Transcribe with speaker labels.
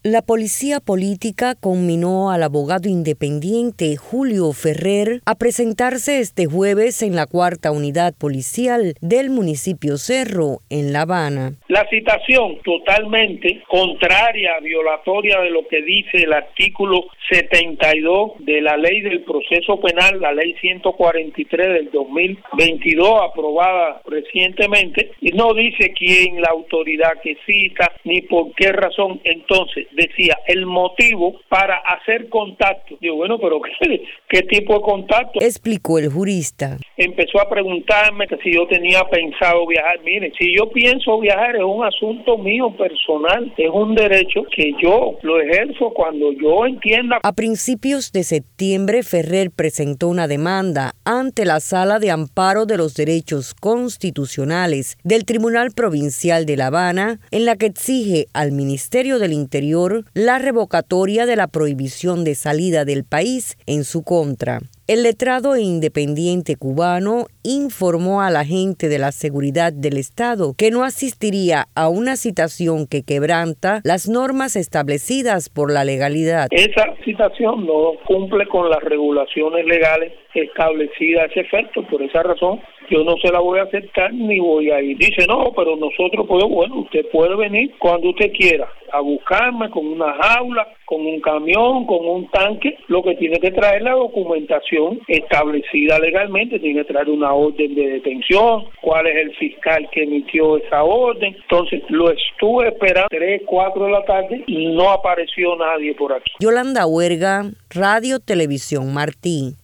Speaker 1: La policía política conminó al abogado independiente Julio Ferrer a presentarse este jueves en la 4ª Unidad Policial del municipio Cerro, en La Habana.
Speaker 2: La citación totalmente contraria, violatoria de lo que dice el artículo 72 de la Ley del Proceso Penal, la Ley 143 del 2022, aprobada recientemente, y no dice quién la autoridad que cita, ni por qué razón. Entonces, decía, el motivo para hacer contacto. Digo, bueno, pero ¿qué tipo de contacto?
Speaker 1: Explicó el jurista.
Speaker 2: Empezó a preguntarme que si yo tenía pensado viajar. Mire, si yo pienso viajar es un asunto mío personal, es un derecho que yo lo ejerzo cuando yo entienda.
Speaker 1: A principios de septiembre, Ferrer presentó una demanda ante la Sala de Amparo de los Derechos Constitucionales del Tribunal Provincial de La Habana, en la que exige al Ministerio del Interior la revocatoria de la prohibición de salida del país en su contra. El letrado e independiente cubano informó al agente de la seguridad del Estado que no asistiría a una citación que quebranta las normas establecidas por la legalidad.
Speaker 2: Esa citación no cumple con las regulaciones legales establecidas a ese efecto. Por esa razón, yo no se la voy a aceptar ni voy a ir. Dice, no, pero nosotros podemos, bueno, usted puede venir cuando usted quiera a buscarme con una jaula, con un camión, con un tanque. Lo que tiene que traer la documentación establecida legalmente, tiene que traer una orden de detención, cuál es el fiscal que emitió esa orden. Entonces, lo estuve esperando 3, 4 de la tarde y no apareció nadie por aquí.
Speaker 1: Yolanda Huerga, Radio Televisión Martí.